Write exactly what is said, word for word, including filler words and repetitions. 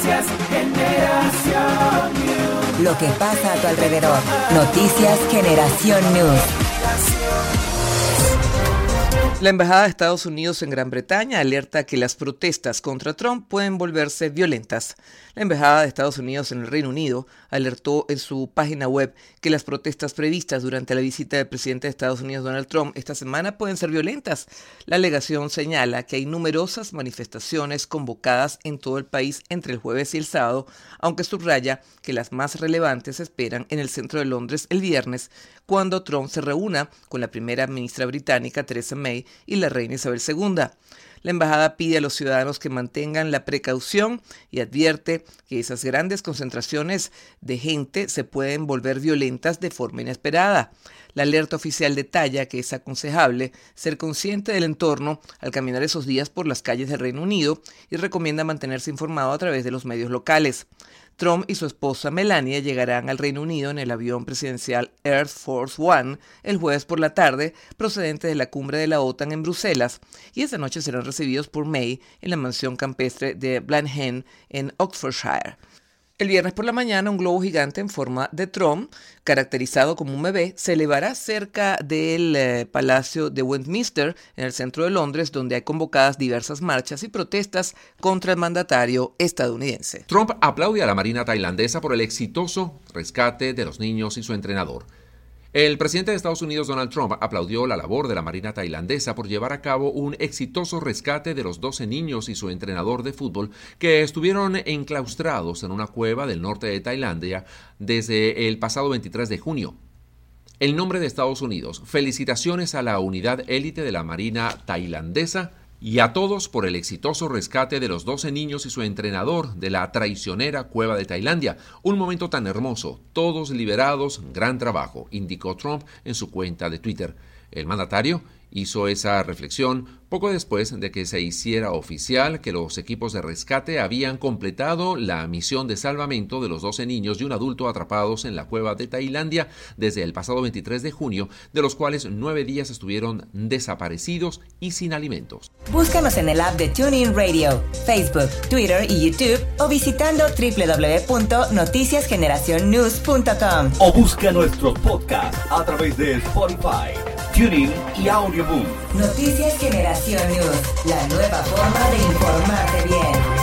Noticias Generación News. Lo que pasa a tu alrededor. Noticias Generación News. La Embajada de Estados Unidos en Gran Bretaña alerta que las protestas contra Trump pueden volverse violentas. La Embajada de Estados Unidos en el Reino Unido alertó en su página web que las protestas previstas durante la visita del presidente de Estados Unidos, Donald Trump, esta semana pueden ser violentas. La alegación señala que hay numerosas manifestaciones convocadas en todo el país entre el jueves y el sábado, aunque subraya que las más relevantes se esperan en el centro de Londres el viernes, cuando Trump se reúna con la primera ministra británica, Theresa May, y la reina Isabel segunda. La embajada pide a los ciudadanos que mantengan la precaución y advierte que esas grandes concentraciones de gente se pueden volver violentas de forma inesperada. La alerta oficial detalla que es aconsejable ser consciente del entorno al caminar esos días por las calles del Reino Unido y recomienda mantenerse informado a través de los medios locales. Trump y su esposa Melania llegarán al Reino Unido en el avión presidencial Air Force One el jueves por la tarde, procedente de la cumbre de la OTAN en Bruselas, y esa noche serán recibidos por May en la mansión campestre de Blenheim en Oxfordshire. El viernes por la mañana, un globo gigante en forma de Trump, caracterizado como un bebé, se elevará cerca del eh, Palacio de Westminster, en el centro de Londres, donde hay convocadas diversas marchas y protestas contra el mandatario estadounidense. Trump aplaude a la Marina tailandesa por el exitoso rescate de los niños y su entrenador. El presidente de Estados Unidos, Donald Trump, aplaudió la labor de la Marina tailandesa por llevar a cabo un exitoso rescate de los doce niños y su entrenador de fútbol que estuvieron enclaustrados en una cueva del norte de Tailandia desde el pasado veintitrés de junio. En nombre de Estados Unidos, felicitaciones a la unidad élite de la Marina tailandesa y a todos por el exitoso rescate de los doce niños y su entrenador de la traicionera cueva de Tailandia. Un momento tan hermoso, todos liberados, gran trabajo, indicó Trump en su cuenta de Twitter. El mandatario hizo esa reflexión poco después de que se hiciera oficial que los equipos de rescate habían completado la misión de salvamento de los doce niños y un adulto atrapados en la cueva de Tailandia desde el pasado veintitrés de junio, de los cuales nueve días estuvieron desaparecidos y sin alimentos. Búscanos en el app de TuneIn Radio, Facebook, Twitter y YouTube o visitando doble u doble u doble u punto noticias generación news punto com. O busca nuestros podcasts a través de Spotify, TuneIn y Audioboom. Noticias Generación News, la nueva forma de informarte bien.